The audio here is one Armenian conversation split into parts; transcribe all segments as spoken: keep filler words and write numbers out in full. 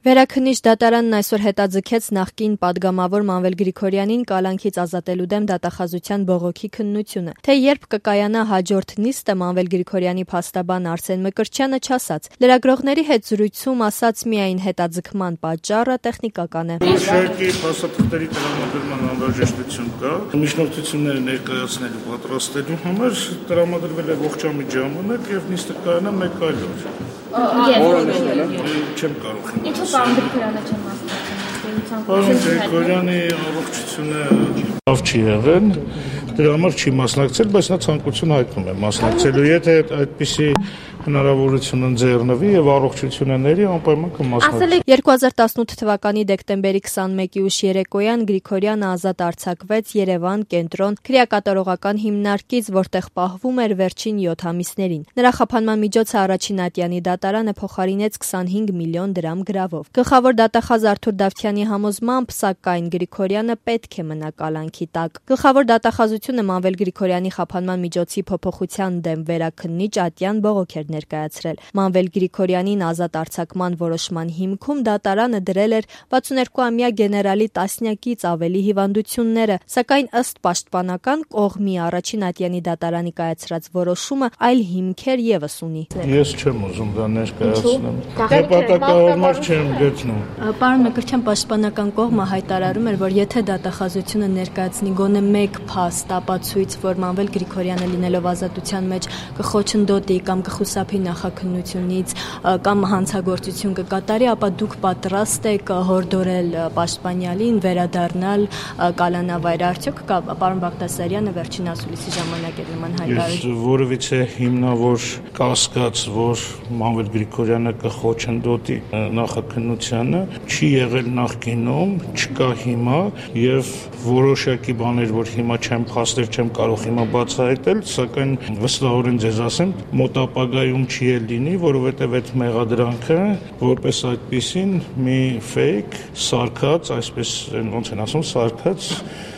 Վերաքննիչ դատարանն այսօր հետաձգեց նախկին պատգամավոր Մանվել Գրիգորյանին կալանքից ազատելու դեմ դատախազության բողոքի քննությունը։ Թե երբ կկայանա հաջորդ նիստը, Մանվել Գրիգորյանի փաստաբան Արսեն Մկրտչյանը չասաց։ Լրագրողների հետ զրույցում ասաց միայն հետաձգման պատճառը տեխնիկական է։ Շարքի փաստաթղթերի տրամադրման անհրաժեշտություն կա։ Միջնորդությունները ներկայացնելու պատրաստելու համար տրամադրվել է ողջամիտ ժամանակ եւ նիստը կայանա մեկ այլ օր։ Չեմ կարող։ Ինչու՞ պարոն Գրիգորյանը չեմ մասնակցում։ Պարոն Գրիգորյանի առողջությունը լավ չի եղել, դրա համար չի մասնակցել, բայց նա ցանկություն հայտնում է մասնակցելու, եթե այդպիսի հնարավորություն ընձեռնվի եւ առողջությունը ների անպայման կմասնակցի։ երկու հազար տասնութ թվականի դեկտեմբերի քսանմեկի ուշ երեկոյան Գրիգորյանը ազատ արձակվեց Երևան կենտրոն քրեակատարողական հիմնարկից, որտեղ պահվում էր վերջին յոթ ամիսներին։ Նրա խափանման միջոցը առաջին ատյանի դատարանը փոխարինեց քսանհինգ միլիոն դրամ գրավով։ Գլխավոր դատախազ Արթուր Դավթյանի համոզմամբ, սակայն Գրիգորյանը պետք է մնա կալանքի տակ։ Գլխավոր դատախազությունը Մանվել Գրիգորյանի խափանման միջոցի փոփոխության դեմ վերաքննիչ ատյան բողոք էր ներկայացրել։ Մանվել Գրիգորյանին ազատ արձակման որոշման հիմքում դատարանը դրել էր վաթսունութ-ամյա գեներալի տասնյակից ավելի հիվանդությունները, սակայն ըստ պաշտպանական կողմի առաջին ատյանի դատարանի կայացրած որոշումը այլ հիմքեր եւս ունի։ Ես չեմ ուզում դա ներկայացնեմ։ Նպատակահարմար չեմ գտնում։ Պարոն Մկրտչյան, պաշտպանական կողմը հայտարարում էր, որ եթե դատախազությունը ներկայացնի գոնե մեկ փաստ ապացույց, որ Մանվել Գրիգորյանը լինելով ազատության մեջ կխոչընդոտի կամ կխուսափի նախաքննությունից կամ հանցագործություն կկատարի, ապա դուք պատրաստ եք հորդորել պաշտպանյալին վերադառնալ կալանավայր։ Արդյոք պարոն Բաղդասարյանը վերջին ասուլիսի ժամանակ էր նման հայտարարել։ Ես որևիցե հիմնավոր կասկած, որ Մանվել Գրիգորյանը կխոչընդոտի նախաքննությանը, չի եղել նախկինում, չկա հիմա եւ որոշակի բաներ, որ հիմա չեմ փաստեր, չեմ կարող հիմա բացահայտել, սակայն վստահորեն ձեզ ասեմ, մոտ ապագայում չի էլ լինի, որովհետեւ այդ մեղադրանքը որպես այդպեսին մի fake սարքած, այսպես ոնց են ասում, սարքած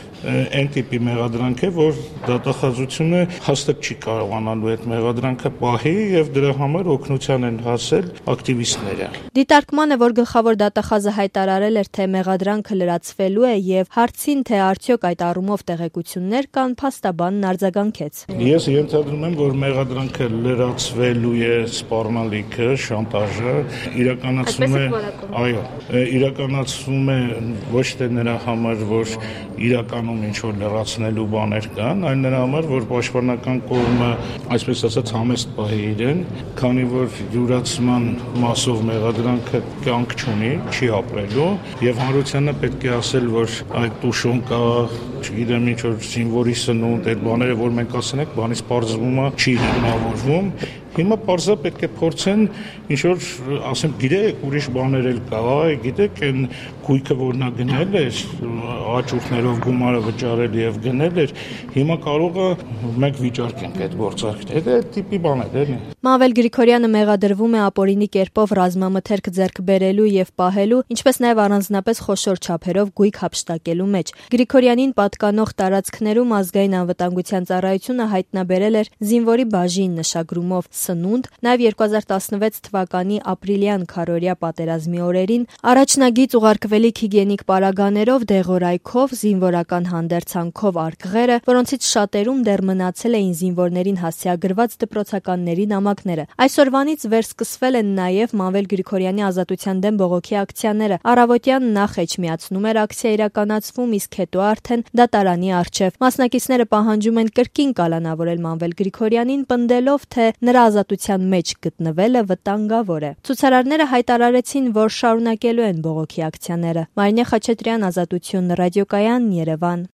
այն տիպի մեղադրանք է, որ դատախազությունը հաստատ չի կարողանալու այդ մեղադրանքը պահի եւ դրա համար օգնության են հասել ակտիվիստները։ Դիտարկմանը, որ գլխավոր դատախազը հայտարարել էր, թե մեղադրանքը լրացվելու է եւ հարցին, թե արդյոք այդ առումով տեղեկություններ կան, փաստաբանն արձագանքեց։ Ես ենթադրում եմ, որ մեղադրանքը լրացվելու է սպառնալիքը, շանտաժը իրականացվում է, այո, իրականացվում է ոչ թե նրա համար, որ իրական ինչ որ լրացնելու բաներ կան, այլ նրա համար, որ պաշտպանական կողմը, այսպես ասած, համեստ պահի իրեն, քանի որ յուրացման մասով մեղադրանքը կյանք չունի, չի ապրելու, եւ հանրությանը պետք է ասել, որ այդ տուշոն կա, չգիտեմ, ինչ որ զինվորի սնունդ, այդ բաները, որ մենք ասենք, բանից պարզվում է, չի հիմնավորվում։ Հիմա պարզա պետք է փորձեն ինչ որ ասեմ, գիտեք, ուրիշ բաներ էլ կա, գիտեք, այն գույքը, որ նա գնել էր, աճուրդներով գումարը վճարել եւ գնել էր, հիմա կարող է մենք վիճարկենք այդ գործարքները։ Դա այդ տիպի բան է, դե։ Մանվել Գրիգորյանը մեղադրվում է ապօրինի կերպով ռազմամթերք ձեռք բերելու եւ պահելու, ինչպես նաեւ առանձնապես խոշոր չափերով գույք հափշտակելու մեջ։ Գրիգորյանին պատկանող տարածքներում ազգային անվտանգության ծառայությունը հայտնաբերել էր զինվորի բաժին նշագրումով սնունդ, նաև երկու հազար տասնվեց թվականի ապրիլյան քարորյա պատերազմի օրերին առաջնագիծ ուղարկվելիք հիգիենիկ պարագաներով, դեղորայքով, զինվորական հանդերձանքով արկղերը, որոնցից շատերում դեռ մնացել էին զինվորներին հասցեագրված դպրոցականների նամակները։ Այսօրվանից վերսկսվել են նաև Մանվել Գրիգորյանի ազատության դեմ բողոքի ակցիաները։ Առավոտյան նախ էջմիածնում էր ակցիա իրականացվում, իսկ հետո արդեն դատարանի առջև։ Մասնակիցները պահանջում են կրկին կալանավորել Մանվել Գրիգորյանին, պնդելով, թե նրա ազատության մեջ գտնվելը վտանգավոր է։ Ցուցարարները հայտարարեցին, որ շարունակելու են բողոքի ակցիաները։ Մարինե Խաչատրյան, Ազատություն ռադիոկայան, Երևան։